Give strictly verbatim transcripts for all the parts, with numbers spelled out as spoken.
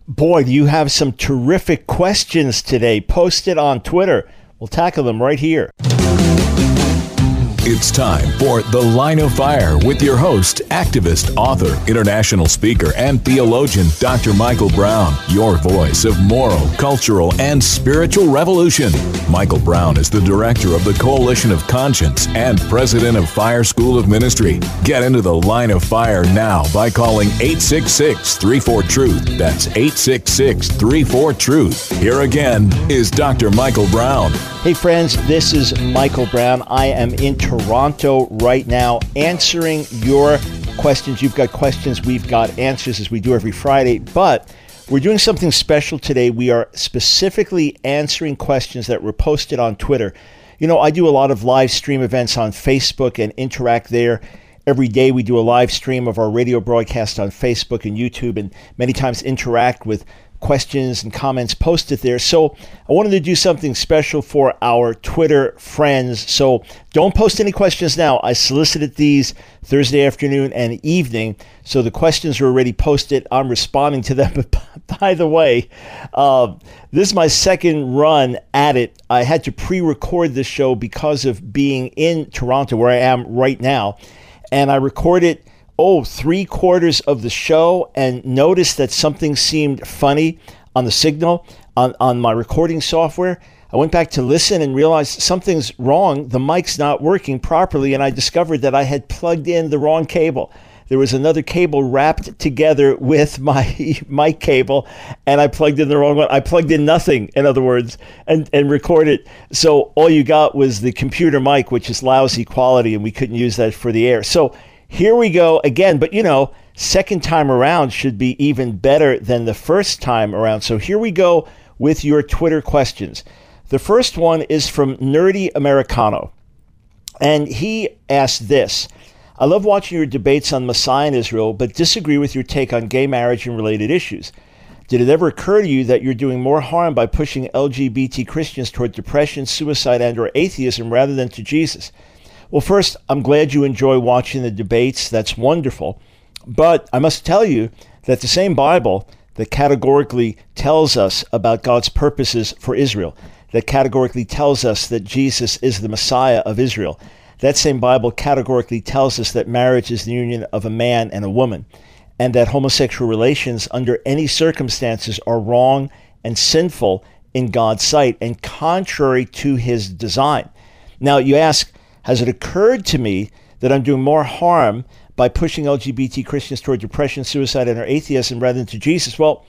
Boy, do you have some terrific questions today posted on Twitter. We'll tackle them right here. It's time for The Line of Fire with your host, activist, author, international speaker, and theologian, Doctor Michael Brown, your voice of moral, cultural, and spiritual revolution. Michael Brown is the director of the Coalition of Conscience and president of Fire School of Ministry. Get into The Line of Fire now by calling eight six six, three four, truth. That's eight six six, three four, truth. Here again is Doctor Michael Brown. Hey friends, this is Michael Brown. I am in Toronto right now answering your questions. You've got questions, we've got answers, as we do every Friday, but we're doing something special today. We are specifically answering questions that were posted on Twitter. You know, I do a lot of live stream events on Facebook and interact there. Every day we do a live stream of our radio broadcast on Facebook and YouTube, and many times interact with questions and comments posted there. So I wanted to do something special for our Twitter friends. So don't post any questions now. I solicited these Thursday afternoon and evening. So the questions are already posted. I'm responding to them. But by the way, uh, this is my second run at it. I had to pre-record this show because of being in Toronto, where I am right now. And I recorded oh, three quarters of the show and noticed that something seemed funny on the signal on, on my recording software. I went back to listen and realized something's wrong. The mic's not working properly, and I discovered that I had plugged in the wrong cable. There was another cable wrapped together with my mic cable, and I plugged in the wrong one. I plugged in nothing, in other words, and, and recorded. So all you got was the computer mic, which is lousy quality, and we couldn't use that for the air. So here we go again, but you know, second time around should be even better than the first time around. So here we go with your Twitter questions. The first one is from Nerdy Americano, and he asked this: I love watching your debates on Messiah and Israel, but disagree with your take on gay marriage and related issues. Did it ever occur to you that you're doing more harm by pushing L G B T Christians toward depression, suicide, and or atheism rather than to Jesus? Well, first, I'm glad you enjoy watching the debates. That's wonderful. But I must tell you that the same Bible that categorically tells us about God's purposes for Israel, that categorically tells us that Jesus is the Messiah of Israel, that same Bible categorically tells us that marriage is the union of a man and a woman, and that homosexual relations under any circumstances are wrong and sinful in God's sight and contrary to his design. Now, you ask, has it occurred to me that I'm doing more harm by pushing L G B T Christians toward depression, suicide, and or atheism rather than to Jesus? Well,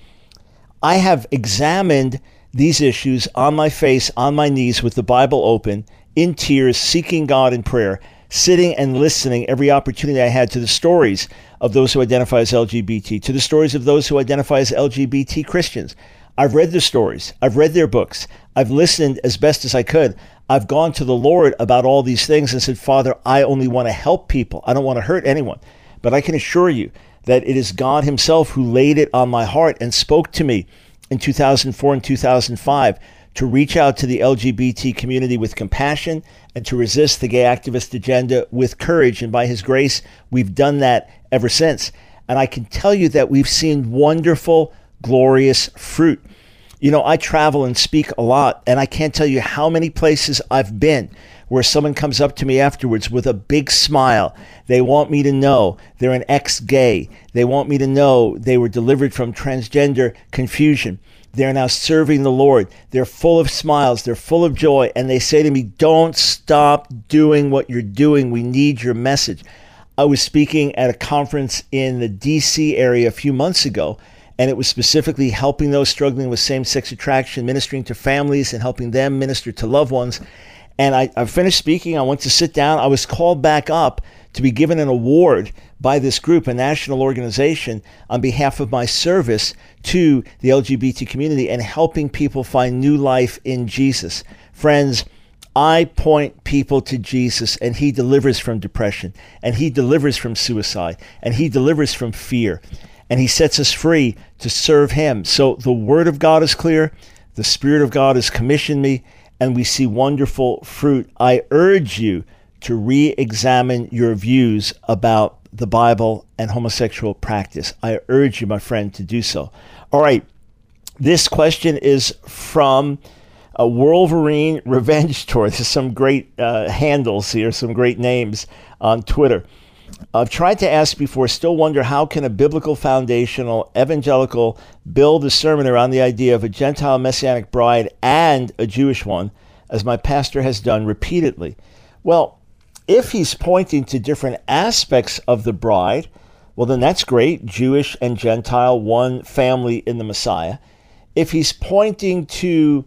I have examined these issues on my face, on my knees, with the Bible open, in tears, seeking God in prayer, sitting and listening every opportunity I had to the stories of those who identify as L G B T, to the stories of those who identify as L G B T Christians. I've read their stories. I've read their books. I've listened as best as I could. I've gone to the Lord about all these things and said, Father, I only want to help people. I don't want to hurt anyone. But I can assure you that it is God himself who laid it on my heart and spoke to me in two thousand four and two thousand five to reach out to the L G B T community with compassion and to resist the gay activist agenda with courage. And by his grace, we've done that ever since. And I can tell you that we've seen wonderful, glorious fruit. You know, I travel and speak a lot, and I can't tell you how many places I've been where someone comes up to me afterwards with a big smile. They want me to know they're an ex-gay. They want me to know they were delivered from transgender confusion. They're now serving the Lord. They're full of smiles. They're full of joy. And they say to me, don't stop doing what you're doing. We need your message. I was speaking at a conference in the D C area a few months ago, and it was specifically helping those struggling with same-sex attraction, ministering to families and helping them minister to loved ones. And I, I finished speaking. I went to sit down. I was called back up to be given an award by this group, a national organization, on behalf of my service to the L G B T community and helping people find new life in Jesus. Friends, I point people to Jesus, and he delivers from depression, and he delivers from suicide, and he delivers from fear, and he sets us free to serve him. So the word of God is clear. The Spirit of God has commissioned me, and we see wonderful fruit. I urge you to re-examine your views about the Bible and homosexual practice. I urge you, my friend, to do so. All right, This question is from a Wolverine Revenge Tour. There's some great uh, handles here, some great names on Twitter. I've tried to ask before, still wonder how can a biblical foundational evangelical build a sermon around the idea of a Gentile Messianic bride and a Jewish one, as my pastor has done repeatedly. Well, if he's pointing to different aspects of the bride, well, then that's great. Jewish and Gentile, one family in the Messiah. If he's pointing to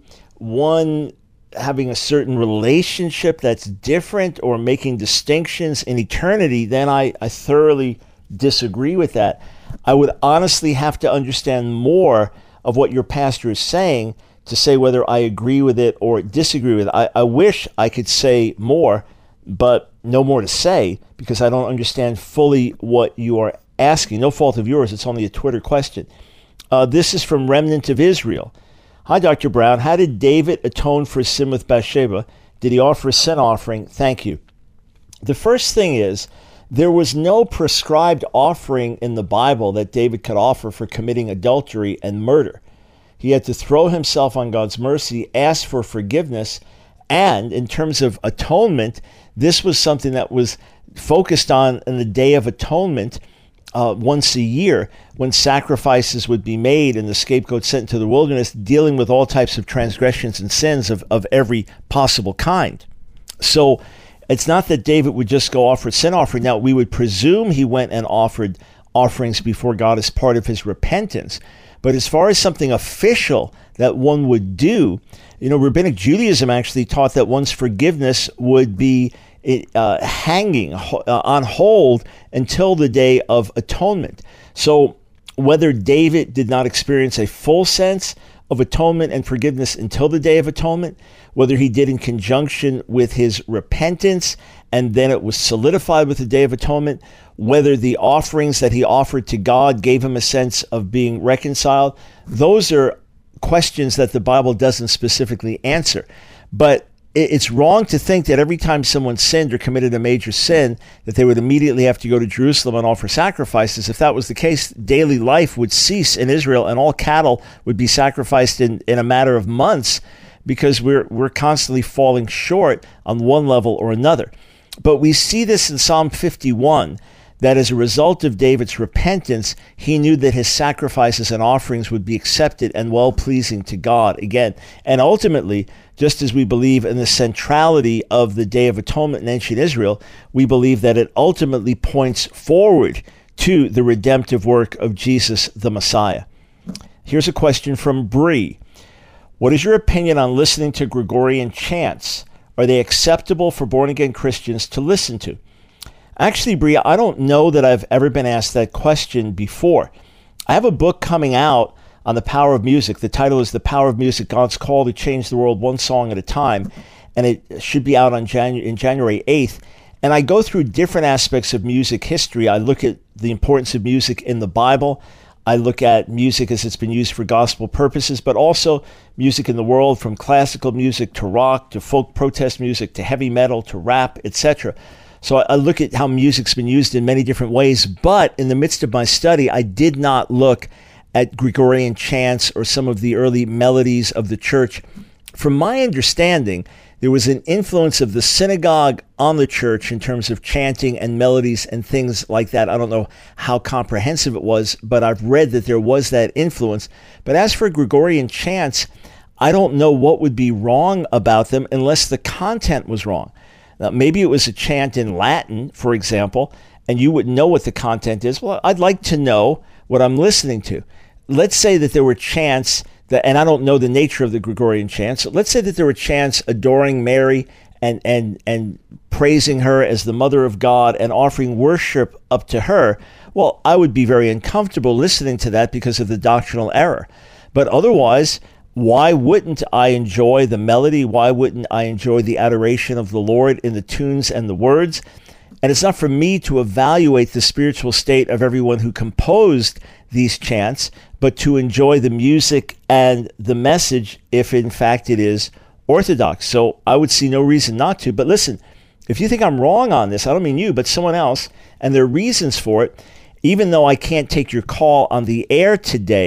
one having a certain relationship that's different or making distinctions in eternity, then I, I thoroughly disagree with that. I would honestly have to understand more of what your pastor is saying to say whether I agree with it or disagree with it. I, I wish I could say more, but no more to say because I don't understand fully what you are asking. No fault of yours. It's only a Twitter question. Uh, this is from Remnant of Israel. Hi, Doctor Brown. How did David atone for his sin with Bathsheba? Did he offer a sin offering? Thank you. The first thing is, there was no prescribed offering in the Bible that David could offer for committing adultery and murder. He had to throw himself on God's mercy, ask for forgiveness, and in terms of atonement, this was something that was focused on in the Day of Atonement, Uh, once a year, when sacrifices would be made and the scapegoat sent into the wilderness, dealing with all types of transgressions and sins of, of every possible kind. So it's not that David would just go offer a sin offering. Now, we would presume he went and offered offerings before God as part of his repentance. But as far as something official that one would do, you know, Rabbinic Judaism actually taught that one's forgiveness would be It, uh, hanging uh, on hold until the Day of Atonement. So whether David did not experience a full sense of atonement and forgiveness until the Day of Atonement, whether he did in conjunction with his repentance and then it was solidified with the Day of Atonement, whether the offerings that he offered to God gave him a sense of being reconciled, those are questions that the Bible doesn't specifically answer. But it's wrong to think that every time someone sinned or committed a major sin, that they would immediately have to go to Jerusalem and offer sacrifices. If that was the case, daily life would cease in Israel and all cattle would be sacrificed in, in a matter of months because we're we're constantly falling short on one level or another. But we see this in Psalm fifty-one, that as a result of David's repentance, he knew that his sacrifices and offerings would be accepted and well-pleasing to God again. And ultimately, just as we believe in the centrality of the Day of Atonement in ancient Israel, we believe that it ultimately points forward to the redemptive work of Jesus the Messiah. Here's a question from Bree. What is your opinion on listening to Gregorian chants? Are they acceptable for born-again Christians to listen to? Actually, Bria, I don't know that I've ever been asked that question before. I have a book coming out on the power of music. The title is The Power of Music, God's Call to Change the World One Song at a Time, and it should be out on Janu- in January eighth. And I go through different aspects of music history. I look at the importance of music in the Bible. I look at music as it's been used for gospel purposes, but also music in the world, from classical music to rock to folk protest music to heavy metal to rap, et cetera. So I look at how music's been used in many different ways, but in the midst of my study, I did not look at Gregorian chants or some of the early melodies of the church. From my understanding, there was an influence of the synagogue on the church in terms of chanting and melodies and things like that. I don't know how comprehensive it was, but I've read that there was that influence. But as for Gregorian chants, I don't know what would be wrong about them unless the content was wrong. Now, maybe it was a chant in Latin, for example, and you wouldn't know what the content is. Well, I'd like to know what I'm listening to. Let's say that there were chants, that, and I don't know the nature of the Gregorian chants. Let's say that there were chants adoring Mary and, and, and praising her as the Mother of God and offering worship up to her. Well, I would be very uncomfortable listening to that because of the doctrinal error. But otherwise, why wouldn't I enjoy the melody? Why wouldn't I enjoy the adoration of the Lord in the tunes and the words? And it's not for me to evaluate the spiritual state of everyone who composed these chants, but to enjoy the music and the message if in fact it is orthodox. So I would see no reason not to. But listen, if you think I'm wrong on this, I don't mean you, but someone else, and there are reasons for it, even though I can't take your call on the air today,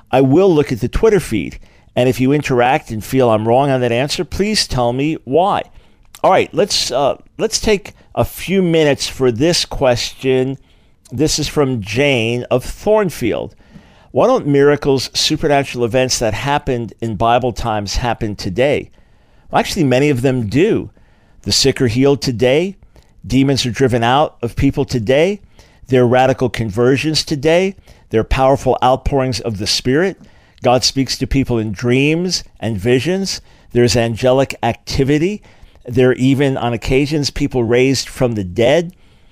I will look at the Twitter feed. And if you interact and feel I'm wrong on that answer, please tell me why. All right, let's uh, let's take a few minutes for this question. This is from Jane of Thornfield. Why don't miracles, supernatural events that happened in Bible times happen today? Well, actually, many of them do. The sick are healed today. Demons are driven out of people today. There are radical conversions today. There are powerful outpourings of the Spirit. God speaks to people in dreams and visions. There's angelic activity. There are even, on occasions, people raised from the dead.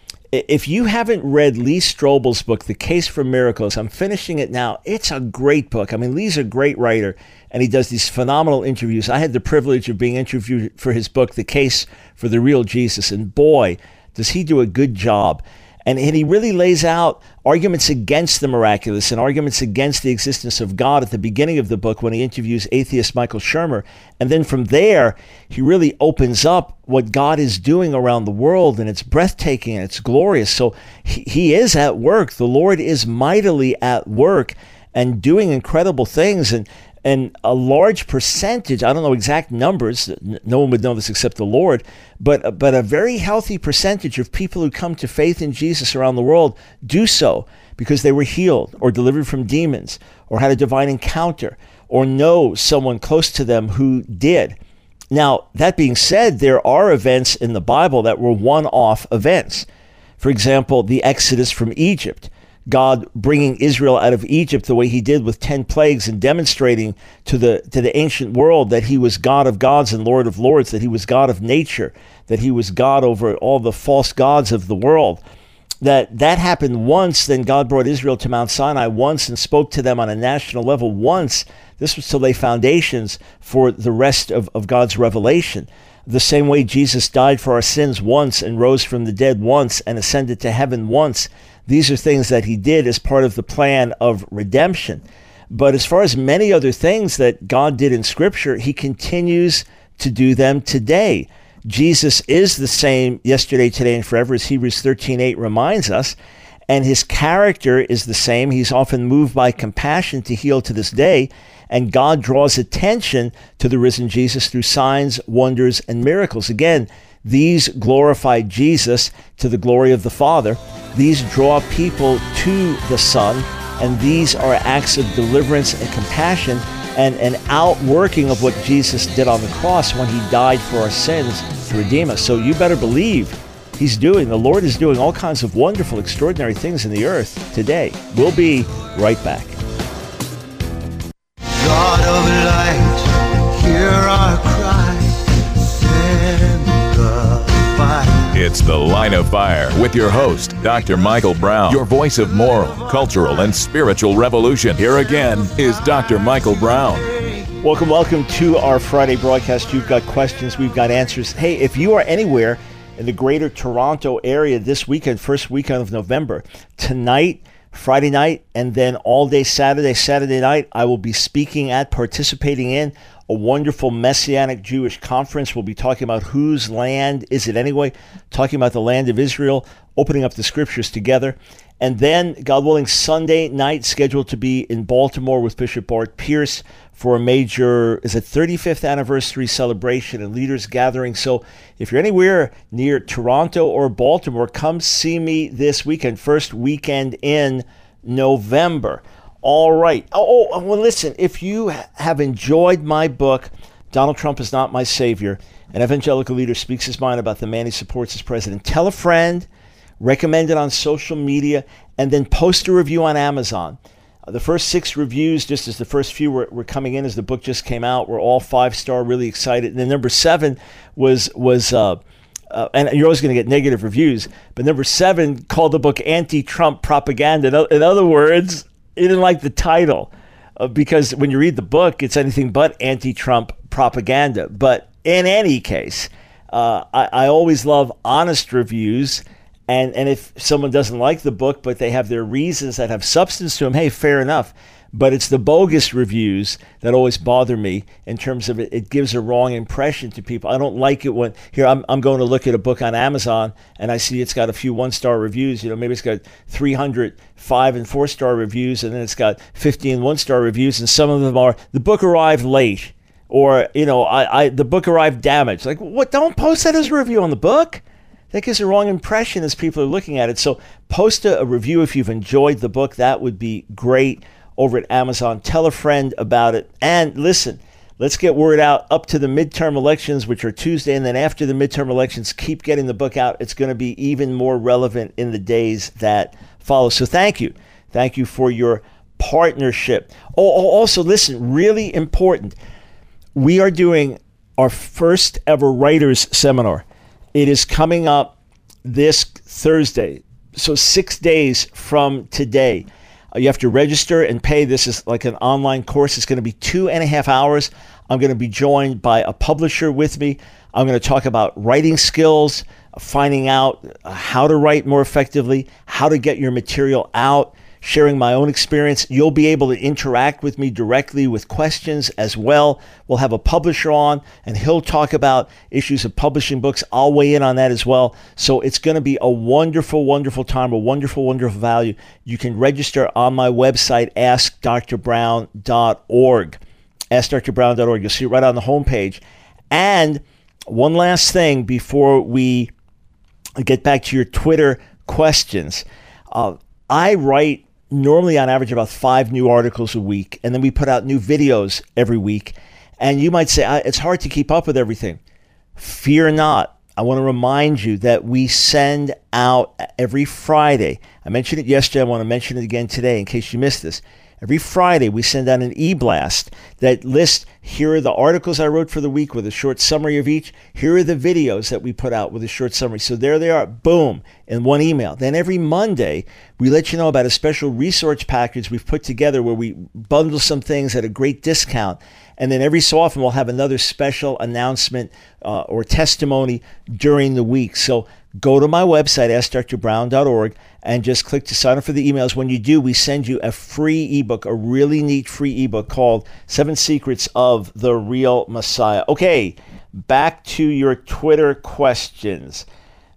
If you haven't read Lee Strobel's book, The Case for Miracles, I'm finishing it now. It's a great book. I mean, Lee's a great writer, and he does these phenomenal interviews. I had the privilege of being interviewed for his book, The Case for the Real Jesus, and boy, does he do a good job. And, and he really lays out arguments against the miraculous and arguments against the existence of God at the beginning of the book when he interviews atheist Michael Shermer. And then from there, he really opens up what God is doing around the world, and it's breathtaking and it's glorious. So he, he is at work. The Lord is mightily at work and doing incredible things. And And a large percentage, I don't know exact numbers, no one would know this except the Lord, but but a very healthy percentage of people who come to faith in Jesus around the world do so because they were healed or delivered from demons or had a divine encounter or know someone close to them who did. Now, that being said, there are events in the Bible that were one-off events. For example, the Exodus from Egypt. God bringing Israel out of Egypt the way he did with ten plagues and demonstrating to the to the ancient world that he was God of gods and Lord of lords, that he was God of nature, that he was God over all the false gods of the world. That that happened once, then God brought Israel to Mount Sinai once and spoke to them on a national level once. This was to lay foundations for the rest of, of God's revelation. The same way Jesus died for our sins once and rose from the dead once and ascended to heaven once. These are things that he did as part of the plan of redemption. But as far as many other things that God did in Scripture, he continues to do them today. Jesus is the same yesterday, today, and forever, as Hebrews thirteen eight reminds us. And his character is the same. He's often moved by compassion to heal to this day. And God draws attention to the risen Jesus through signs, wonders, and miracles. Again, these glorify Jesus to the glory of the Father. These draw people to the Son, and these are acts of deliverance and compassion and an outworking of what Jesus did on the cross when he died for our sins to redeem us. So you better believe he's doing, the Lord is doing all kinds of wonderful, extraordinary things in the earth today. We'll be right back. God of light, hear our cry, send the fire. It's The Line of Fire with your host, Doctor Michael Brown, your voice of moral, cultural, and spiritual revolution. Here again is Doctor Michael Brown. Welcome, welcome to our Friday broadcast. You've got questions, we've got answers. Hey, if you are anywhere in the greater Toronto area this weekend, first weekend of November, tonight, Friday night, and then all day Saturday, Saturday night, I will be speaking at, participating in a wonderful Messianic Jewish conference. We'll be talking about whose land is it anyway, talking about the land of Israel, opening up the scriptures together. And then, God willing, Sunday night, scheduled to be in Baltimore with Bishop Bart Pierce for a major, is it thirty-fifth anniversary celebration and leaders gathering. So if you're anywhere near Toronto or Baltimore, come see me this weekend, first weekend in November. All right. Oh, oh, well, listen, if you have enjoyed my book, Donald Trump is Not My Savior, an evangelical leader speaks his mind about the man he supports as president, tell a friend, recommend it on social media, and then post a review on Amazon. Uh, the first six reviews, just as the first few were, were coming in as the book just came out, were all five-star, really excited. And then number seven was, was uh, uh, and you're always going to get negative reviews, but number seven called the book Anti-Trump Propaganda. In other words, he didn't like the title uh, because when you read the book, it's anything but anti-Trump propaganda. But in any case, uh, I, I always love honest reviews. And and if someone doesn't like the book, but they have their reasons that have substance to them, hey, fair enough. but it's the bogus reviews that always bother me in terms of it, it gives a wrong impression to people. I don't like it when, here, I'm, I'm going to look at a book on Amazon and I see it's got a few one-star reviews. You know, maybe it's got three hundred five and four-star reviews, and then it's got fifteen one-star reviews, and some of them are, the book arrived late, or, you know, I, I the book arrived damaged. Like, what? Don't post that as a review on the book. That gives a wrong impression as people are looking at it. So post a, a review if you've enjoyed the book. That would be great over at Amazon. Tell a friend about it. And listen, let's get word out up to the midterm elections, which are Tuesday. And then after the midterm elections, keep getting the book out. It's going to be even more relevant in the days that follow. So thank you. Thank you for your partnership. Oh, oh also, listen, really important. We are doing our first ever writers seminar. It is coming up this Thursday, so six days from today. Uh, you have to register and pay. This is like an online course. It's going to be two and a half hours. I'm going to be joined by a publisher with me. I'm going to talk about writing skills, finding out how to write more effectively, how to get your material out, sharing my own experience. You'll be able to interact with me directly with questions as well. We'll have a publisher on, and he'll talk about issues of publishing books. I'll weigh in on that as well. So it's going to be a wonderful, wonderful time, a wonderful, wonderful value. You can register on my website, ask dr brown dot org. ask dr brown dot org. You'll see it right on the homepage. And one last thing before we get back to your Twitter questions. Uh, I write normally on average about five new articles a week, and then we put out new videos every week. And you might say, it's hard to keep up with everything. Fear not. I want to remind you that we send out every Friday. I mentioned it yesterday. I want to mention it again today in case you missed this. Every Friday, we send out an e-blast that lists, here are the articles I wrote for the week with a short summary of each. Here are the videos that we put out with a short summary. So there they are, boom, in one email. Then every Monday, we let you know about a special resource package we've put together where we bundle some things at a great discount. And then every so often, we'll have another special announcement uh, or testimony during the week. So go to my website, ask dr brown dot org, and just click to sign up for the emails. When you do, we send you a free ebook, a really neat free ebook called Seven Secrets of the Real Messiah. Okay, back to your Twitter questions.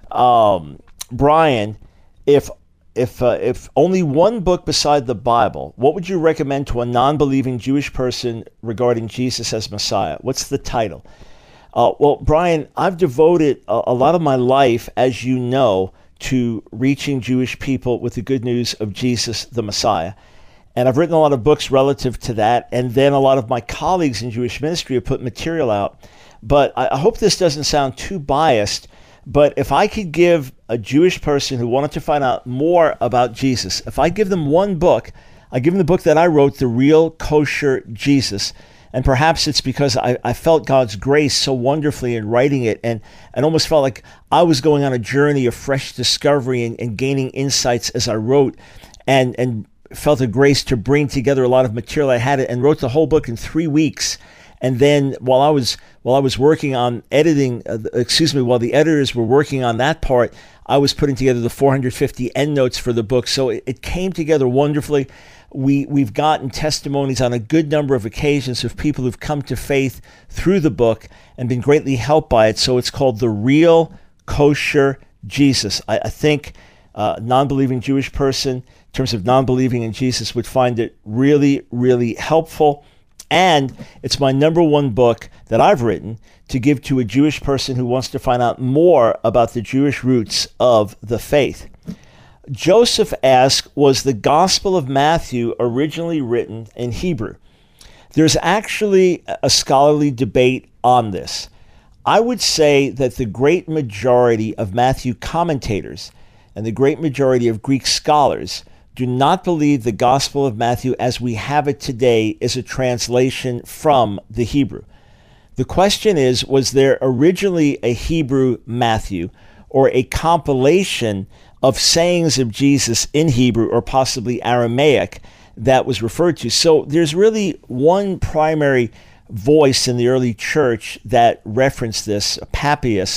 Um, Brian, if if uh, if only one book beside the Bible, what would you recommend to a non-believing Jewish person regarding Jesus as Messiah? What's the title? Uh, well, Brian, I've devoted a, a lot of my life, as you know, to reaching Jewish people with the good news of Jesus, the Messiah. And I've written a lot of books relative to that. And then a lot of my colleagues in Jewish ministry have put material out. But I, I hope this doesn't sound too biased. But if I could give a Jewish person who wanted to find out more about Jesus, if I give them one book, I give them the book that I wrote, The Real Kosher Jesus. And perhaps it's because I, I felt God's grace so wonderfully in writing it, and, and almost felt like I was going on a journey of fresh discovery and, and gaining insights as I wrote, and, and felt a grace to bring together a lot of material I had, and wrote the whole book in three weeks. And then while I was while I was working on editing, uh, excuse me, while the editors were working on that part, I was putting together the four hundred fifty endnotes for the book. So it, it came together wonderfully. We, we've gotten testimonies on a good number of occasions of people who've come to faith through the book and been greatly helped by it. So it's called The Real Kosher Jesus. I, I think uh, a non-believing Jewish person, in terms of non-believing in Jesus, would find it really, really helpful. And it's my number one book that I've written to give to a Jewish person who wants to find out more about the Jewish roots of the faith. Joseph asks, was the Gospel of Matthew originally written in Hebrew? There's actually a scholarly debate on this. I would say that the great majority of Matthew commentators and the great majority of Greek scholars do not believe the Gospel of Matthew as we have it today is a translation from the Hebrew. The question is, was there originally a Hebrew Matthew or a compilation of sayings of Jesus in Hebrew or possibly Aramaic that was referred to? So there's really one primary voice in the early church that referenced this, Papias,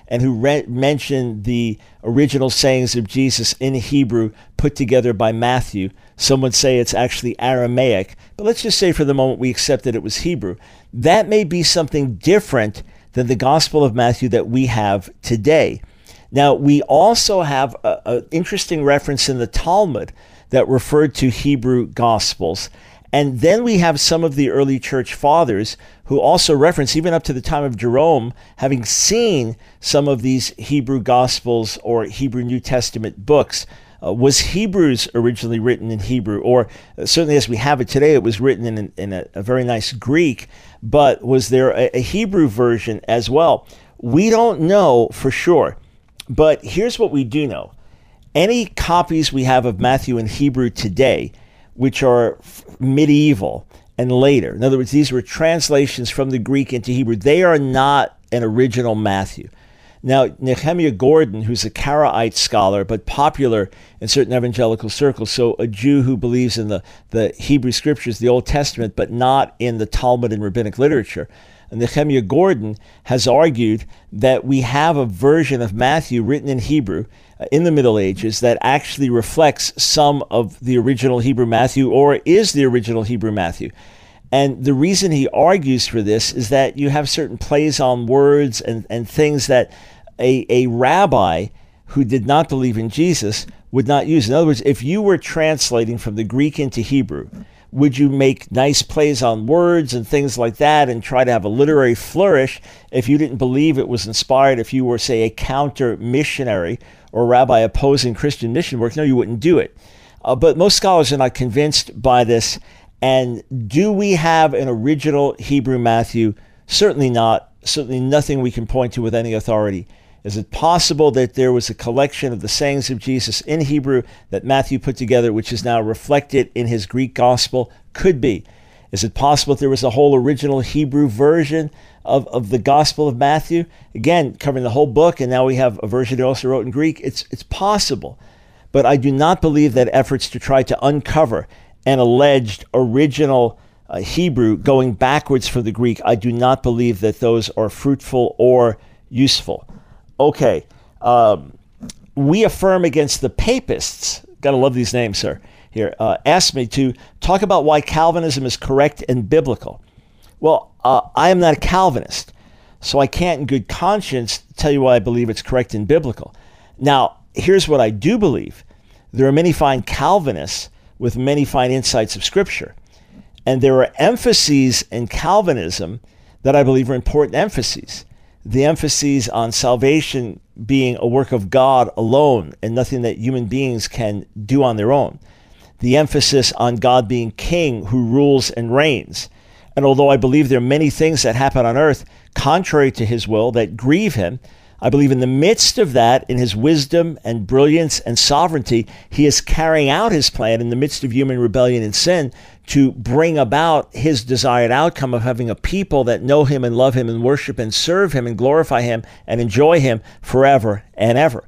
and who re- mentioned the original sayings of Jesus in Hebrew put together by Matthew. Some would say it's actually Aramaic, but let's just say for the moment we accept that it was Hebrew. That may be something different than the Gospel of Matthew that we have today. Now, we also have an interesting reference in the Talmud that referred to Hebrew Gospels. And then we have some of the early church fathers who also reference, even up to the time of Jerome, having seen some of these Hebrew Gospels or Hebrew New Testament books. Uh, was Hebrews originally written in Hebrew? Or uh, certainly as we have it today, it was written in, in a, a very nice Greek, but was there a, a Hebrew version as well? We don't know for sure, but here's what we do know. Any copies we have of Matthew in Hebrew today, which are medieval and later, in other words, these were translations from the Greek into Hebrew, they are not an original Matthew. Now, Nehemiah Gordon, who's a Karaite scholar, but popular in certain evangelical circles, so a Jew who believes in the, the Hebrew scriptures, the Old Testament, but not in the Talmud and rabbinic literature, Nehemiah Gordon has argued that we have a version of Matthew written in Hebrew uh, in the Middle Ages that actually reflects some of the original Hebrew Matthew, or is the original Hebrew Matthew. And the reason he argues for this is that you have certain plays on words and, and things that a, a rabbi who did not believe in Jesus would not use. In other words, if you were translating from the Greek into Hebrew, would you make nice plays on words and things like that and try to have a literary flourish if you didn't believe it was inspired, if you were, say, a counter missionary or rabbi opposing Christian mission work? No, you wouldn't do it. Uh, but most scholars are not convinced by this. And do we have an original Hebrew Matthew? Certainly not. Certainly nothing we can point to with any authority. Is it possible that there was a collection of the sayings of Jesus in Hebrew that Matthew put together, which is now reflected in his Greek gospel? Could be. Is it possible that there was a whole original Hebrew version of, of the Gospel of Matthew? Again, covering the whole book, and now we have a version he also wrote in Greek. It's, it's possible. But I do not believe that efforts to try to uncover an alleged original uh, Hebrew going backwards from the Greek, I do not believe that those are fruitful or useful. Okay, um, we affirm against the papists, gotta love these names, sir, here, uh, asked me to talk about why Calvinism is correct and biblical. Well, uh, I am not a Calvinist, so I can't in good conscience tell you why I believe it's correct and biblical. Now, here's what I do believe. There are many fine Calvinists with many fine insights of Scripture, and there are emphases in Calvinism that I believe are important emphases. The emphases on salvation being a work of God alone and nothing that human beings can do on their own. The emphasis on God being king who rules and reigns. And although I believe there are many things that happen on earth contrary to his will that grieve him, I believe in the midst of that, in his wisdom and brilliance and sovereignty, he is carrying out his plan in the midst of human rebellion and sin to bring about his desired outcome of having a people that know him and love him and worship and serve him and glorify him and enjoy him forever and ever.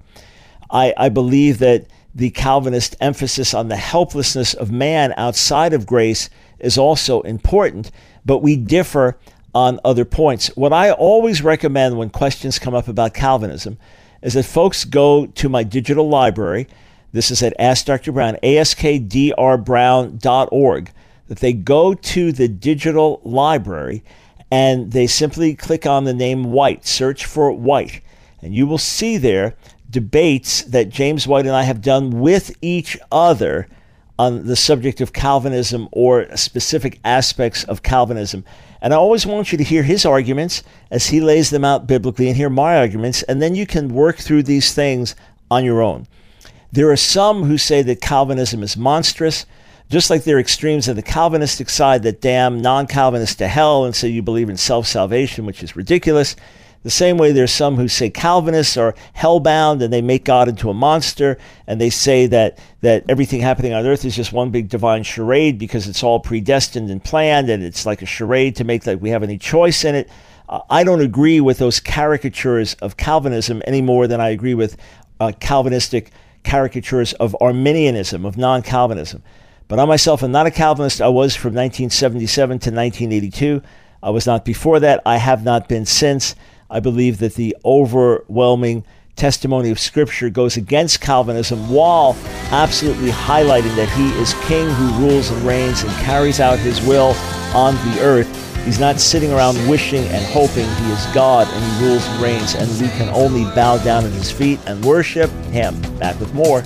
I, I believe that the Calvinist emphasis on the helplessness of man outside of grace is also important, but we differ on other points. What I always recommend when questions come up about Calvinism is that folks go to my digital library. This is at Ask Doctor Brown, A S K D R brown dot org, that they go to the digital library and they simply click on the name White, search for White, and you will see there debates that James White and I have done with each other on the subject of Calvinism or specific aspects of Calvinism. And I always want you to hear his arguments as he lays them out biblically and hear my arguments, and then you can work through these things on your own. There are some who say that Calvinism is monstrous, just like there are extremes on the Calvinistic side that damn non-Calvinists to hell and say you believe in self-salvation, which is ridiculous. The same way there's some who say Calvinists are hellbound and they make God into a monster, and they say that, that everything happening on earth is just one big divine charade because it's all predestined and planned, and it's like a charade to make like we have any choice in it. Uh, I don't agree with those caricatures of Calvinism any more than I agree with uh, Calvinistic caricatures of Arminianism, of non-Calvinism. But I myself am not a Calvinist. I was from nineteen seventy-seven to nineteen eighty-two. I was not before that. I have not been since. I believe that the overwhelming testimony of Scripture goes against Calvinism while absolutely highlighting that he is king who rules and reigns and carries out his will on the earth. He's not sitting around wishing and hoping. He is God and he rules and reigns, and we can only bow down at his feet and worship him. Back with more.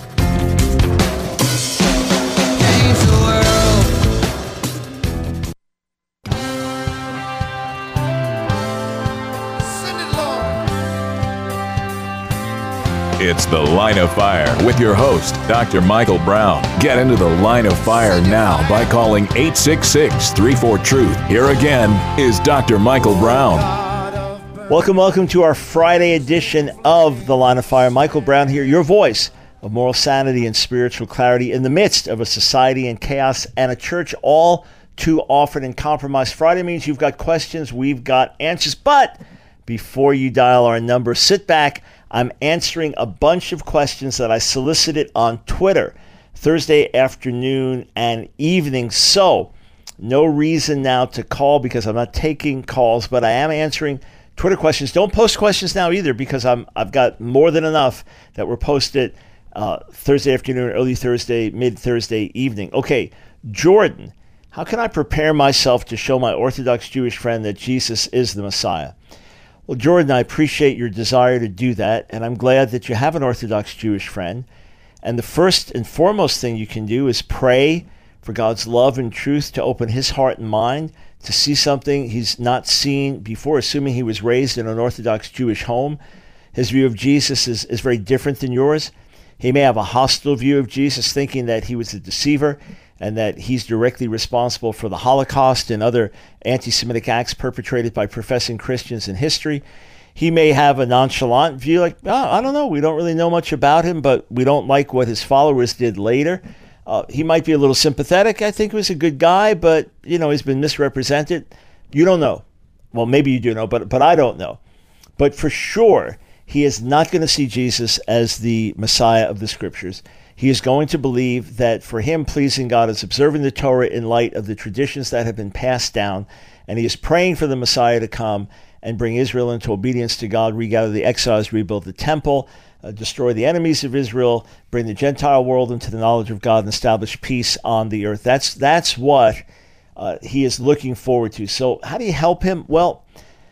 It's The Line of Fire with your host, Doctor Michael Brown. Get into the Line of Fire now by calling eight six six, three four, truth. Here again is Doctor Michael Brown. Welcome, welcome to our Friday edition of The Line of Fire. Michael Brown here, your voice of moral sanity and spiritual clarity in the midst of a society in chaos and a church all too often in compromise. Friday means you've got questions, we've got answers, but before you dial our number, sit back. I'm answering a bunch of questions that I solicited on Twitter Thursday afternoon and evening. So no reason now to call because I'm not taking calls, but I am answering Twitter questions. Don't post questions now either because I'm, I've got more than enough that were posted uh, Thursday afternoon, early Thursday, mid-Thursday evening. Okay, Jordan, how can I prepare myself to show my Orthodox Jewish friend that Jesus is the Messiah? Well, Jordan, I appreciate your desire to do that, and I'm glad that you have an Orthodox Jewish friend. And the first and foremost thing you can do is pray for God's love and truth to open his heart and mind to see something he's not seen before, assuming he was raised in an Orthodox Jewish home. His view of Jesus is, is very different than yours. He may have a hostile view of Jesus, thinking that he was a deceiver and that he's directly responsible for the Holocaust and other anti-Semitic acts perpetrated by professing Christians in history. He may have a nonchalant view, like, oh, I don't know, we don't really know much about him, but we don't like what his followers did later. Uh, he might be a little sympathetic. I think he was a good guy, but, you know, he's been misrepresented. You don't know. Well, maybe you do know, but but I don't know. But for sure, he is not going to see Jesus as the Messiah of the Scriptures. He is going to believe that for him, pleasing God is observing the Torah in light of the traditions that have been passed down, and he is praying for the Messiah to come and bring Israel into obedience to God, regather the exiles, rebuild the temple, uh, destroy the enemies of Israel, bring the Gentile world into the knowledge of God, and establish peace on the earth. That's, that's what uh, he is looking forward to. So how do you help him? Well,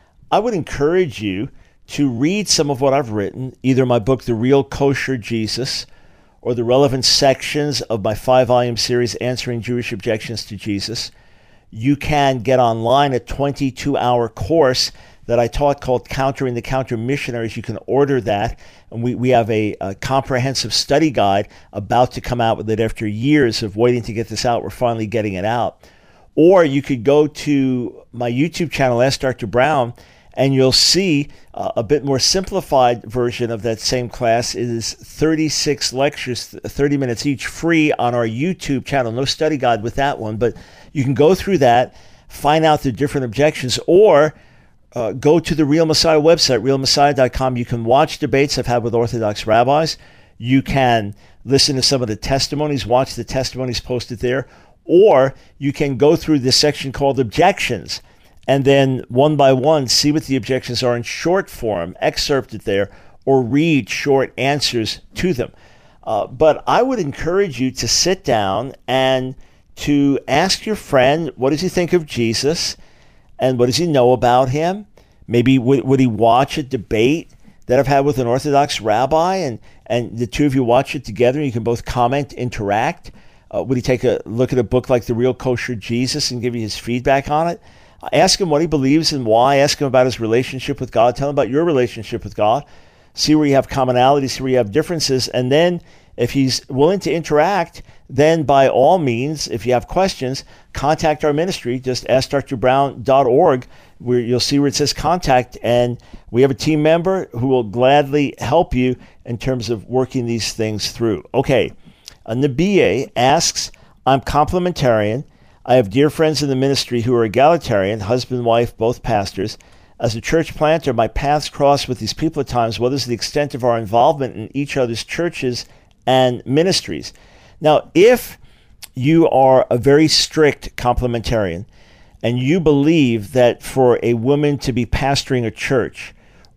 I would encourage you to read some of what I've written, either my book, The Real Kosher Jesus, or the relevant sections of my five-volume series, Answering Jewish Objections to Jesus. You can get online a twenty-two hour course that I taught called Countering the Counter-Missionaries. You can order that, and we, we have a, a comprehensive study guide about to come out with it. After years of waiting to get this out, we're finally getting it out. Or you could go to my YouTube channel, Ask Doctor Brown, and you'll see uh, a bit more simplified version of that same class. It is thirty-six lectures, thirty minutes each, free on our YouTube channel. No study guide with that one, but you can go through that, find out the different objections, or uh, go to the Real Messiah website, real messiah dot com. You can watch debates I've had with Orthodox rabbis. You can listen to some of the testimonies, watch the testimonies posted there, or you can go through this section called Objections, and then one by one, see what the objections are in short form, excerpt it there, or read short answers to them. Uh, but I would encourage you to sit down and to ask your friend, what does he think of Jesus? And what does he know about him? Maybe would, would he watch a debate that I've had with an Orthodox rabbi, and, and the two of you watch it together and you can both comment, interact? Uh, would he take a look at a book like The Real Kosher Jesus and give you his feedback on it? Ask him what he believes and why. Ask him about his relationship with God. Tell him about your relationship with God. See where you have commonalities, see where you have differences. And then if he's willing to interact, then by all means, if you have questions, contact our ministry. Just ask dr brown dot org, where you'll see where it says contact. And we have a team member who will gladly help you in terms of working these things through. Okay, uh, Nabiye asks, I'm complementarian. I have dear friends in the ministry who are egalitarian, husband, wife, both pastors. As a church planter, my paths cross with these people at times. What is the extent of our involvement in each other's churches and ministries? Now, if you are a very strict complementarian and you believe that for a woman to be pastoring a church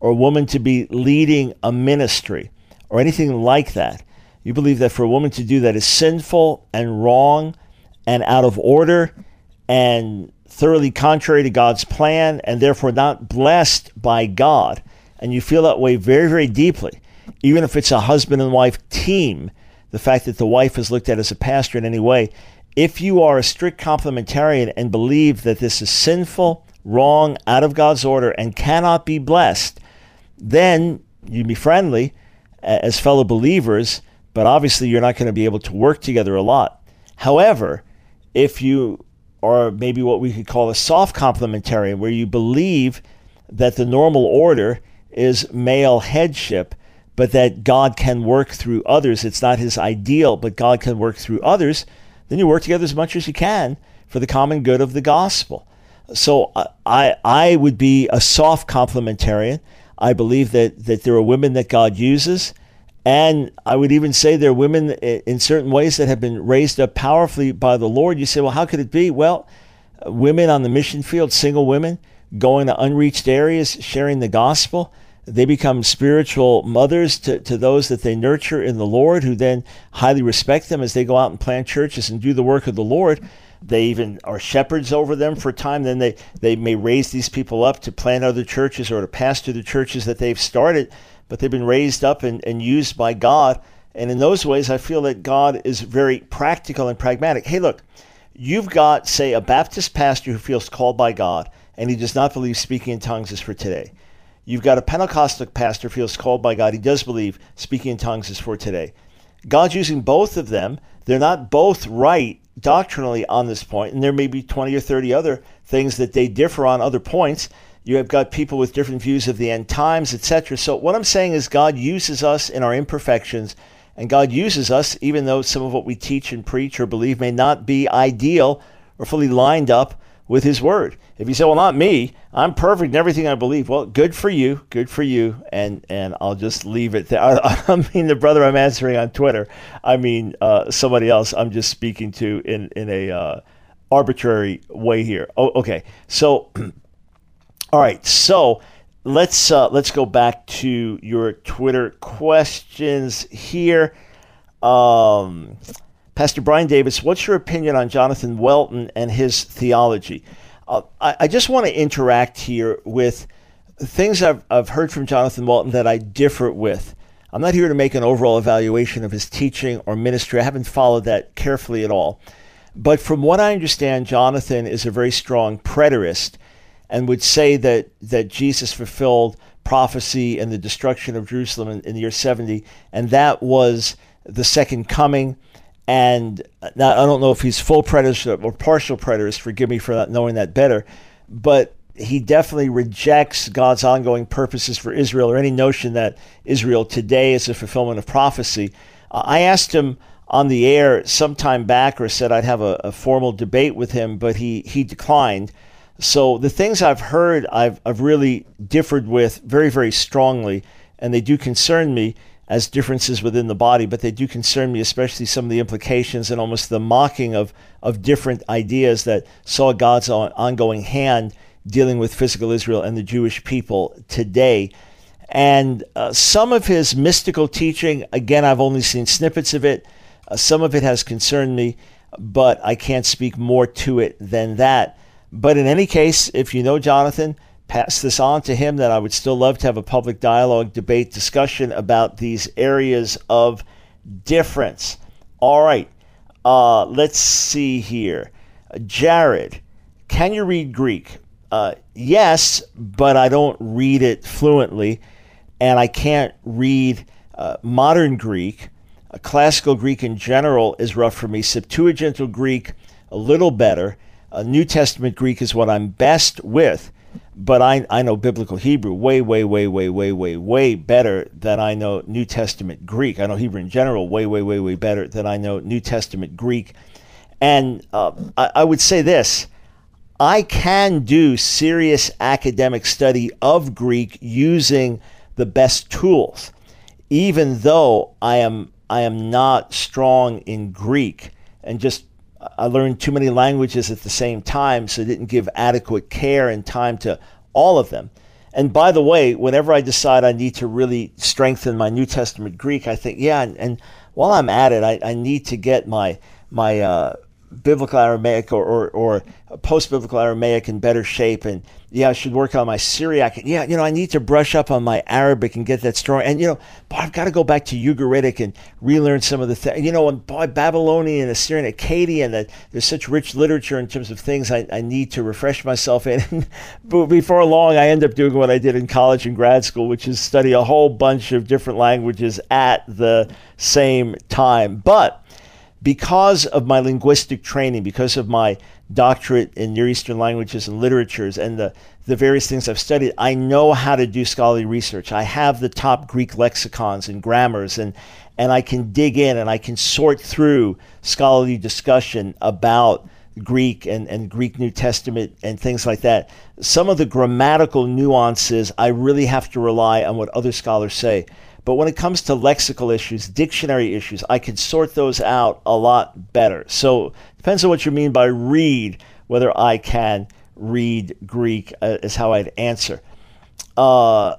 or a woman to be leading a ministry or anything like that. You believe that for a woman to do that is sinful and wrong and out of order and thoroughly contrary to God's plan and therefore not blessed by God. And you feel that way very, very deeply. Even if it's a husband and wife team, the fact that the wife is looked at as a pastor in any way, if you are a strict complementarian and believe that this is sinful, wrong, out of God's order, and cannot be blessed, then you'd be friendly as fellow believers, but obviously you're not going to be able to work together a lot. However, if you are maybe what we could call a soft complementarian, where you believe that the normal order is male headship, but that God can work through others. It's not his ideal, but God can work through others. Then you work together as much as you can for the common good of the gospel. So I I would be a soft complementarian. I believe that, that there are women that God uses. And I would even say there are women in certain ways that have been raised up powerfully by the Lord. You say, well, how could it be? Well, women on the mission field, single women, going to unreached areas, sharing the gospel. They become spiritual mothers to, to those that they nurture in the Lord, who then highly respect them as they go out and plant churches and do the work of the Lord. They even are shepherds over them for a time. Then they, they may raise these people up to plant other churches or to pastor the churches that they've started, but they've been raised up and, and used by God. And in those ways, I feel that God is very practical and pragmatic. Hey, look, you've got, say, a Baptist pastor who feels called by God, and he does not believe speaking in tongues is for today. You've got a Pentecostal pastor who feels called by God. He does believe speaking in tongues is for today. God's using both of them. They're not both right doctrinally on this point, and there may be twenty or thirty other things that they differ on other points. You have got people with different views of the end times, et cetera. So what I'm saying is God uses us in our imperfections, and God uses us even though some of what we teach and preach or believe may not be ideal or fully lined up with his word. If you say, well, not me, I'm perfect in everything I believe, well, good for you, good for you, and and I'll just leave it there. I, I don't mean the brother I'm answering on Twitter. I mean uh, somebody else I'm just speaking to in, in a uh, arbitrary way here. Oh, okay, so, all right, so let's uh, let's go back to your Twitter questions here. Um, Pastor Brian Davis, what's your opinion on Jonathan Welton and his theology? Uh, I, I just want to interact here with things I've, I've heard from Jonathan Welton that I differ with. I'm not here to make an overall evaluation of his teaching or ministry. I haven't followed that carefully at all. But from what I understand, Jonathan is a very strong preterist and would say that, that Jesus fulfilled prophecy and the destruction of Jerusalem in, in the year seventy, and that was the second coming. And now, I don't know if he's full preterist or partial preterist, forgive me for not knowing that better, but he definitely rejects God's ongoing purposes for Israel or any notion that Israel today is a fulfillment of prophecy. Uh, I asked him on the air some time back, or said I'd have a, a formal debate with him, but he, he declined. So the things I've heard, I've, I've really differed with very, very strongly, and they do concern me as differences within the body, but they do concern me, especially some of the implications and almost the mocking of, of different ideas that saw God's on, ongoing hand dealing with physical Israel and the Jewish people today. And uh, some of his mystical teaching, again, I've only seen snippets of it. Uh, some of it has concerned me, but I can't speak more to it than that. But in any case, if you know Jonathan, pass this on to him, that I would still love to have a public dialogue, debate, discussion about these areas of difference. All right, uh, let's see here. Jared, can you read Greek? Uh, yes, but I don't read it fluently, and I can't read uh, modern Greek. Uh, classical Greek in general is rough for me. Septuagintal Greek, a little better. Uh, New Testament Greek is what I'm best with. But I, I know Biblical Hebrew way, way, way, way, way, way, way better than I know New Testament Greek. I know Hebrew in general way, way, way, way better than I know New Testament Greek. And uh, I, I would say this, I can do serious academic study of Greek using the best tools, even though I am I am not strong in Greek, and just I learned too many languages at the same time, so I didn't give adequate care and time to all of them. And by the way, whenever I decide I need to really strengthen my New Testament Greek, I think, yeah, and, and while I'm at it, I, I need to get my my uh, Biblical Aramaic or, or, or post-Biblical Aramaic in better shape. And yeah, I should work on my Syriac. Yeah, you know, I need to brush up on my Arabic and get that strong. And, you know, boy, I've got to go back to Ugaritic and relearn some of the things. You know, and boy, Babylonian, Assyrian, Akkadian, that there's such rich literature in terms of things I, I need to refresh myself in. But before long, I end up doing what I did in college and grad school, which is study a whole bunch of different languages at the same time. But because of my linguistic training, because of my doctorate in Near Eastern languages and literatures and the, the various things I've studied, I know how to do scholarly research. I have the top Greek lexicons and grammars, and, and I can dig in and I can sort through scholarly discussion about Greek and, and Greek New Testament and things like that. Some of the grammatical nuances, I really have to rely on what other scholars say. But when it comes to lexical issues, dictionary issues, I can sort those out a lot better. So depends on what you mean by read, whether I can read Greek uh, is how I'd answer. Uh,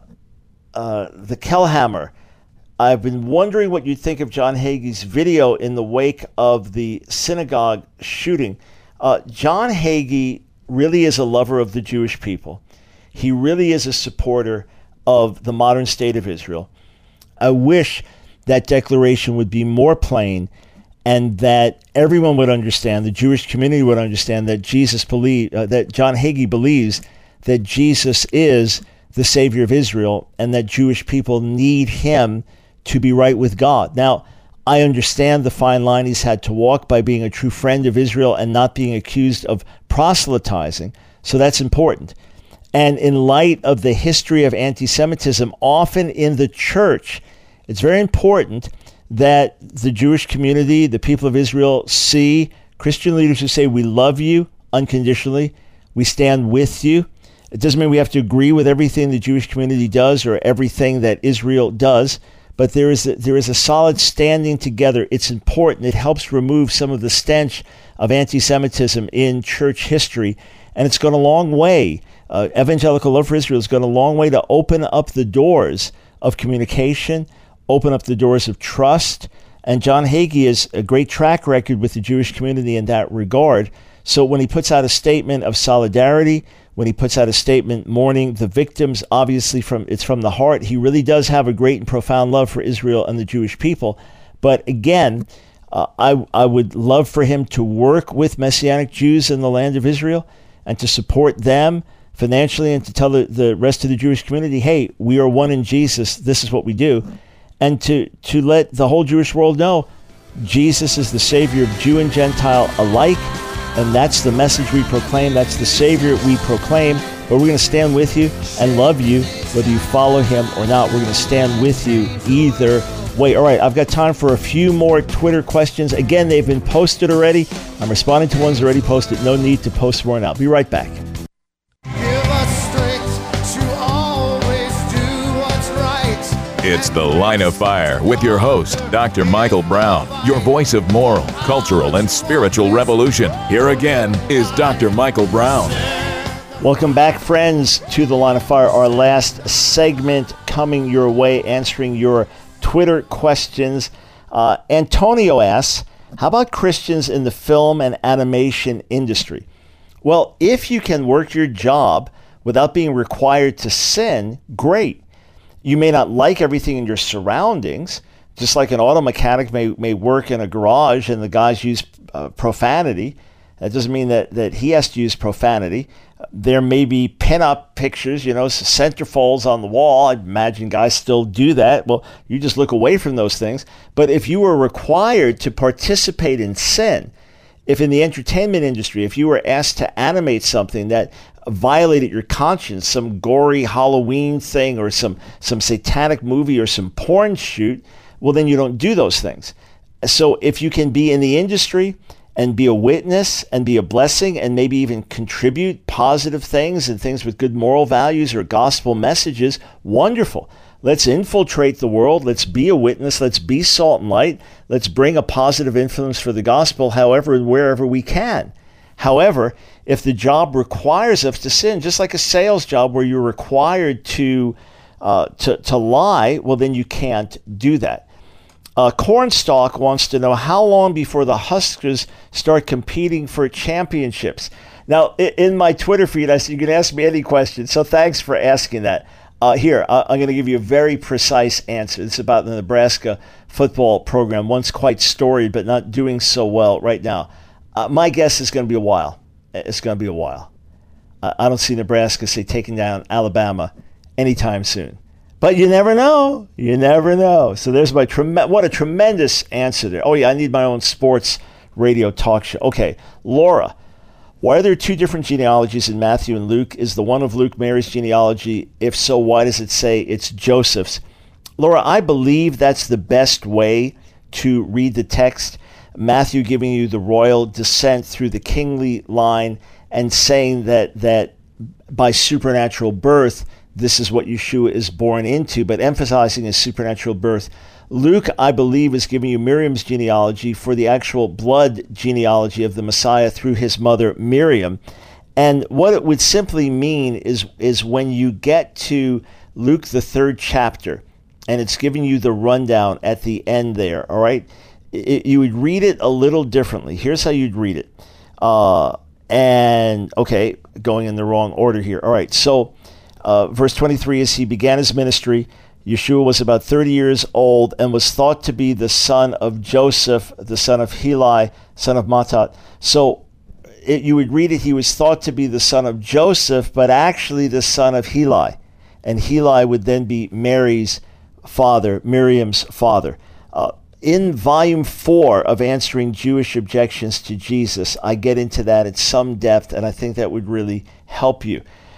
uh, the Kellhammer, I've been wondering what you think of John Hagee's video in the wake of the synagogue shooting. Uh, John Hagee really is a lover of the Jewish people. He really is a supporter of the modern state of Israel. I wish that declaration would be more plain and that everyone would understand, the Jewish community would understand that Jesus believe, uh, that John Hagee believes that Jesus is the Savior of Israel and that Jewish people need him to be right with God. Now, I understand the fine line he's had to walk by being a true friend of Israel and not being accused of proselytizing, so that's important. And in light of the history of anti-Semitism, often in the church, it's very important that the Jewish community, the people of Israel, see Christian leaders who say, we love you unconditionally, we stand with you. It doesn't mean we have to agree with everything the Jewish community does or everything that Israel does, but there is a, there is a solid standing together. It's important. It helps remove some of the stench of anti-Semitism in church history, and it's gone a long way. Uh, Evangelical Love for Israel has gone a long way to open up the doors of communication, open up the doors of trust. And John Hagee has a great track record with the Jewish community in that regard. So when he puts out a statement of solidarity, when he puts out a statement mourning the victims, obviously from it's from the heart, he really does have a great and profound love for Israel and the Jewish people. But again, uh, I, I would love for him to work with Messianic Jews in the land of Israel and to support them financially and to tell the, the rest of the Jewish community, hey, we are one in Jesus, this is what we do. And to, to let the whole Jewish world know Jesus is the Savior of Jew and Gentile alike, and that's the message we proclaim, that's the Savior we proclaim, but we're going to stand with you and love you, whether you follow him or not. We're going to stand with you either way. All right, I've got time for a few more Twitter questions. Again, they've been posted already. I'm responding to ones already posted. No need to post more now. Be right back. It's The Line of Fire with your host, Doctor Michael Brown, your voice of moral, cultural, and spiritual revolution. Here again is Doctor Michael Brown. Welcome back, friends, to The Line of Fire, our last segment coming your way, answering your Twitter questions. Uh, Antonio asks, how about Christians in the film and animation industry? Well, if you can work your job without being required to sin, great. You may not like everything in your surroundings, just like an auto mechanic may, may work in a garage and the guys use uh, profanity. That doesn't mean that, that he has to use profanity. There may be pin-up pictures, you know, centerfolds on the wall. I imagine guys still do that. Well, you just look away from those things. But if you were required to participate in sin, if in the entertainment industry, if you were asked to animate something that violated your conscience, some gory Halloween thing or some, some satanic movie or some porn shoot, well, then you don't do those things. So if you can be in the industry and be a witness and be a blessing and maybe even contribute positive things and things with good moral values or gospel messages, wonderful. Let's infiltrate the world. Let's be a witness. Let's be salt and light. Let's bring a positive influence for the gospel however and wherever we can. However, if the job requires us to sin, just like a sales job where you're required to uh, to, to lie, well, then you can't do that. Uh, Cornstalk wants to know how long before the Huskers start competing for championships. Now, in my Twitter feed, I said you can ask me any question, so thanks for asking that. Uh, here, I'm going to give you a very precise answer. It's about the Nebraska football program, once quite storied, but not doing so well right now. Uh, my guess is going to be a while. It's going to be a while. Uh, I don't see Nebraska, say, taking down Alabama anytime soon. But you never know. You never know. So there's my trem- what a tremendous answer there. Oh, yeah, I need my own sports radio talk show. Okay, Laura, why are there two different genealogies in Matthew and Luke? Is the one of Luke Mary's genealogy? If so, why does it say it's Joseph's? Laura, I believe that's the best way to read the text. Matthew giving you the royal descent through the kingly line and saying that that by supernatural birth, this is what Yeshua is born into, but emphasizing his supernatural birth. Luke, I believe, is giving you Miriam's genealogy for the actual blood genealogy of the Messiah through his mother Miriam. And what it would simply mean is, is when you get to Luke, the third chapter, and it's giving you the rundown at the end there, all right? It, you would read it a little differently. Here's how you'd read it. Uh, and, okay, going in the wrong order here. All right, so uh, verse twenty-three is he began his ministry. Yeshua was about thirty years old and was thought to be the son of Joseph, the son of Heli, son of Matat. So it, you would read it, he was thought to be the son of Joseph, but actually the son of Heli. And Heli would then be Mary's father, Miriam's father. Uh, in volume four of Answering Jewish Objections to Jesus, I get into that at some depth, and I think that would really help you.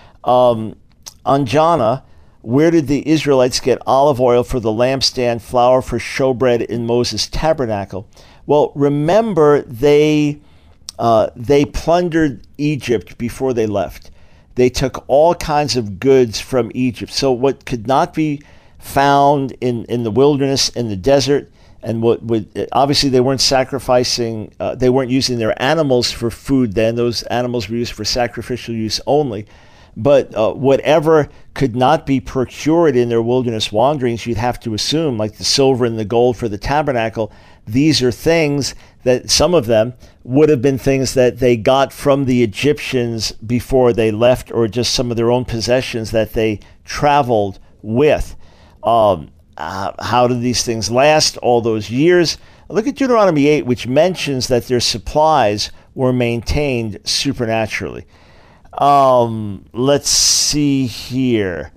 Um, Anjana, where did the Israelites get olive oil for the lampstand, flour for showbread in Moses' tabernacle? Well, remember they uh, they plundered Egypt before they left. They took all kinds of goods from Egypt. So what could not be found in, in the wilderness, in the desert, and what would obviously they weren't sacrificing, uh, they weren't using their animals for food then. Those animals were used for sacrificial use only. But uh, whatever could not be procured in their wilderness wanderings, you'd have to assume, like the silver and the gold for the tabernacle, these are things that some of them would have been things that they got from the Egyptians before they left, or just some of their own possessions that they traveled with. Um, uh, how did these things last all those years? Look at Deuteronomy eight, which mentions that their supplies were maintained supernaturally. Um, let's see here.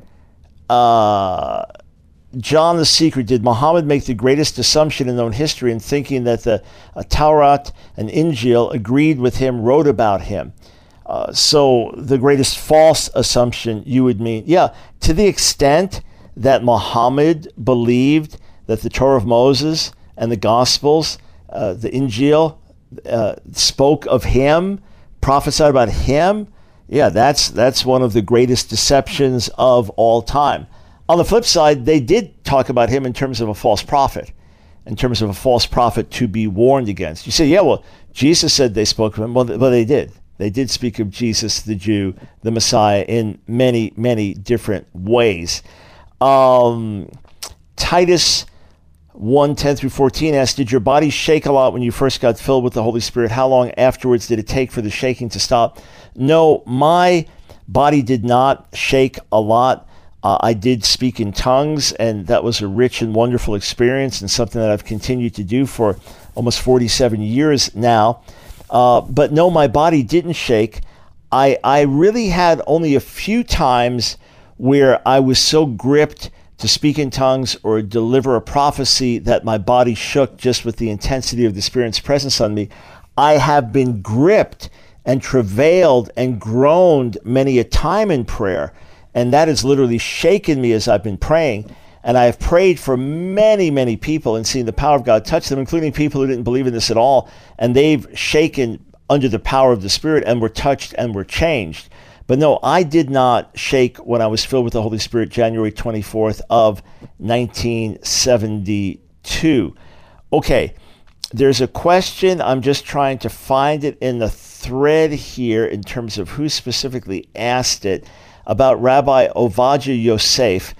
Uh, John the Secret, did Muhammad make the greatest assumption in known history in thinking that the uh, Torah and Injil agreed with him, wrote about him? Uh, so the greatest false assumption you would mean, yeah, to the extent that Muhammad believed that the Torah of Moses and the Gospels, uh, the Injil, uh, spoke of him, prophesied about him, yeah, that's that's one of the greatest deceptions of all time. On the flip side, they did talk about him in terms of a false prophet, in terms of a false prophet to be warned against. You say, yeah, well, Jesus said they spoke of him. Well, well, they did. They did speak of Jesus, the Jew, the Messiah, in many, many different ways. Um, Titus one, ten through fourteen asks, did your body shake a lot when you first got filled with the Holy Spirit? How long afterwards did it take for the shaking to stop? No, my body did not shake a lot. Uh, I did speak in tongues, and that was a rich and wonderful experience and something that I've continued to do for almost forty-seven years now. Uh, but no, my body didn't shake. I, I really had only a few times where I was so gripped to speak in tongues or deliver a prophecy that my body shook just with the intensity of the Spirit's presence on me. I have been gripped and travailed and groaned many a time in prayer, and that has literally shaken me as I've been praying. And I have prayed for many, many people and seen the power of God touch them, including people who didn't believe in this at all, and they've shaken under the power of the Spirit and were touched and were changed. But no, I did not shake when I was filled with the Holy Spirit January twenty-fourth of nineteen seventy-two. Okay, there's a question. I'm just trying to find it in the thread here in terms of who specifically asked it about Rabbi Ovadia Yosef.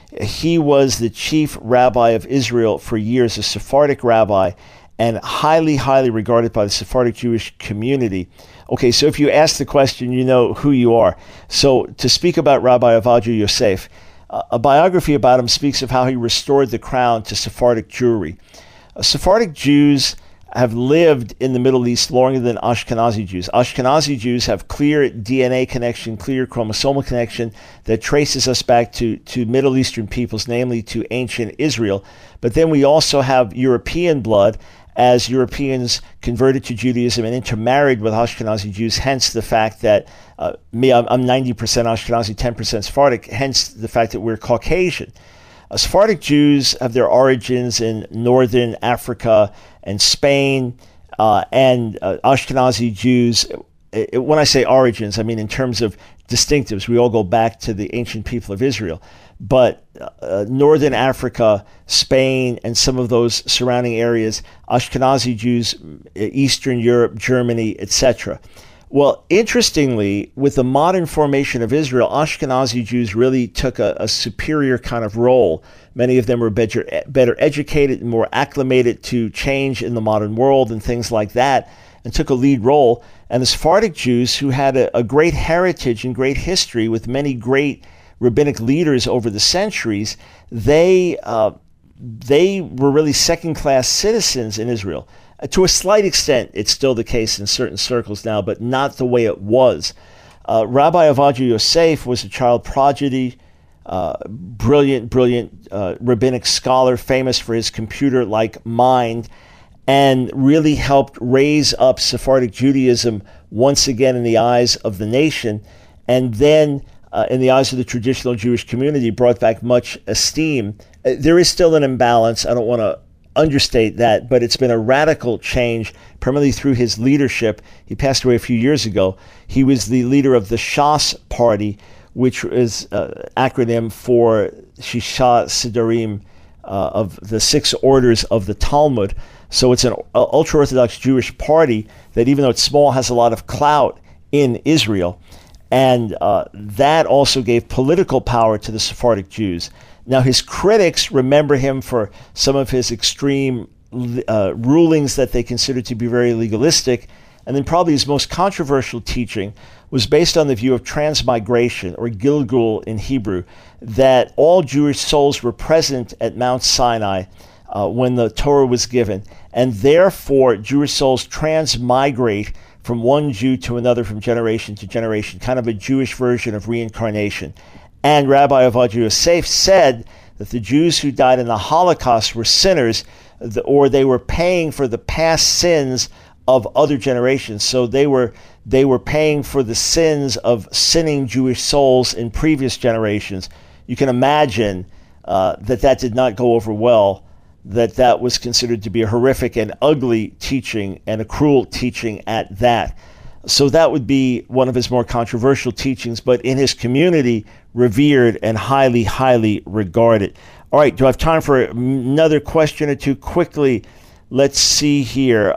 He was the chief rabbi of Israel for years, a Sephardic rabbi, and highly, highly regarded by the Sephardic Jewish community. Okay, so if you ask the question, you know who you are. So to speak about Rabbi Ovadia Yosef, uh, a biography about him speaks of how he restored the crown to Sephardic Jewry. Uh, Sephardic Jews have lived in the Middle East longer than Ashkenazi Jews. Ashkenazi Jews have clear D N A connection, clear chromosomal connection that traces us back to, to Middle Eastern peoples, namely to ancient Israel. But then we also have European blood, as Europeans converted to Judaism and intermarried with Ashkenazi Jews, hence the fact that uh, me, I'm, I'm ninety percent Ashkenazi, ten percent Sephardic, hence the fact that we're Caucasian. Uh, Sephardic Jews have their origins in northern Africa and Spain, uh, and uh, Ashkenazi Jews, it, when I say origins, I mean in terms of distinctives. We all go back to the ancient people of Israel. But uh, northern Africa, Spain, and some of those surrounding areas, Ashkenazi Jews, Eastern Europe, Germany, et cetera. Well, interestingly, with the modern formation of Israel, Ashkenazi Jews really took a, a superior kind of role. Many of them were better, better educated and more acclimated to change in the modern world and things like that, and took a lead role. And the Sephardic Jews, who had a, a great heritage and great history with many great rabbinic leaders over the centuries, they uh, they were really second-class citizens in Israel. Uh, to a slight extent, it's still the case in certain circles now, but not the way it was. Uh, Rabbi Ovadia Yosef was a child prodigy, uh, brilliant, brilliant uh, rabbinic scholar, famous for his computer-like mind, and really helped raise up Sephardic Judaism once again in the eyes of the nation, and then uh, in the eyes of the traditional Jewish community, brought back much esteem. Uh, there is still an imbalance. I don't want to understate that, but it's been a radical change, primarily through his leadership. He passed away a few years ago. He was the leader of the Shas Party, which is an uh, acronym for Shisha Sidurim, uh, of the six orders of the Talmud. So it's an ultra-Orthodox Jewish party that, even though it's small, has a lot of clout in Israel. And uh, that also gave political power to the Sephardic Jews. Now, his critics remember him for some of his extreme uh, rulings that they considered to be very legalistic. And then probably his most controversial teaching was based on the view of transmigration, or Gilgul in Hebrew, that all Jewish souls were present at Mount Sinai uh, when the Torah was given. And therefore, Jewish souls transmigrate from one Jew to another, from generation to generation, kind of a Jewish version of reincarnation. And Rabbi Ovadia Yosef said that the Jews who died in the Holocaust were sinners, or they were paying for the past sins of other generations. So they were they were paying for the sins of sinning Jewish souls in previous generations. You can imagine uh, that that did not go over well, that that was considered to be a horrific and ugly teaching, and a cruel teaching at that. So that would be one of his more controversial teachings, but in his community, revered and highly, highly regarded. All right, do I have time for another question or two quickly? Let's see here.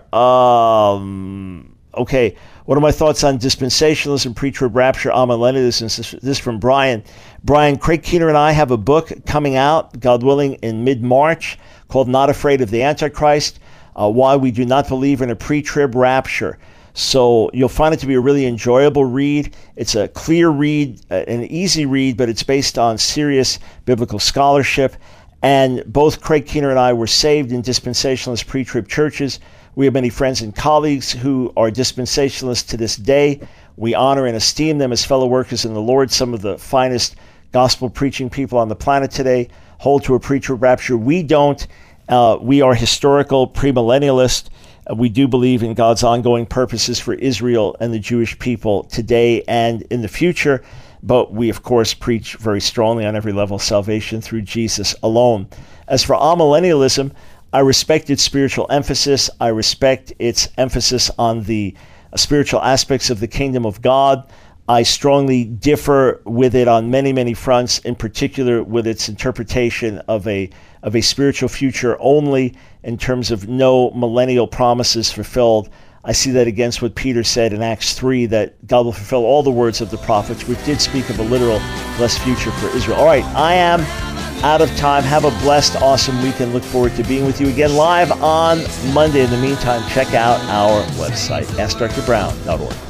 Um, okay, what are my thoughts on dispensationalism, pre-trib rapture, amillennialism? This, this is from Brian. Brian, Craig Keener and I have a book coming out, God willing, in mid-March called Not Afraid of the Antichrist, uh, Why We Do Not Believe in a Pre-Trib Rapture. So you'll find it to be a really enjoyable read. It's a clear read, an easy read, but it's based on serious biblical scholarship. And both Craig Keener and I were saved in dispensationalist pre-trib churches. We have many friends and colleagues who are dispensationalists to this day. We honor and esteem them as fellow workers in the Lord. Some of the finest gospel preaching people on the planet today hold to a pre-trib rapture. We don't. Uh, we are historical premillennialists. Uh, we do believe in God's ongoing purposes for Israel and the Jewish people today and in the future. But we, of course, preach very strongly on every level of salvation through Jesus alone. As for amillennialism, I respect its spiritual emphasis. I respect its emphasis on the uh, spiritual aspects of the kingdom of God. I strongly differ with it on many, many fronts, in particular with its interpretation of a of a spiritual future only, in terms of no millennial promises fulfilled. I see that against what Peter said in Acts three, that God will fulfill all the words of the prophets, which did speak of a literal blessed future for Israel. All right, I am out of time. Have a blessed, awesome weekend. Look forward to being with you again live on Monday. In the meantime, check out our website, ask dr brown dot org.